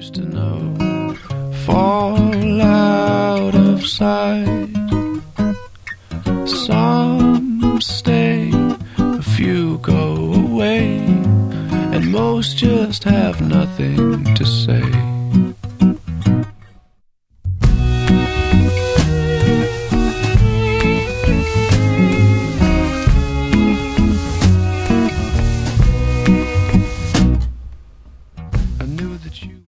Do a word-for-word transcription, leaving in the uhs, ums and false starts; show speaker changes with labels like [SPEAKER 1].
[SPEAKER 1] used to know fall out of sight. Some stay, a few go away, and most just have nothing to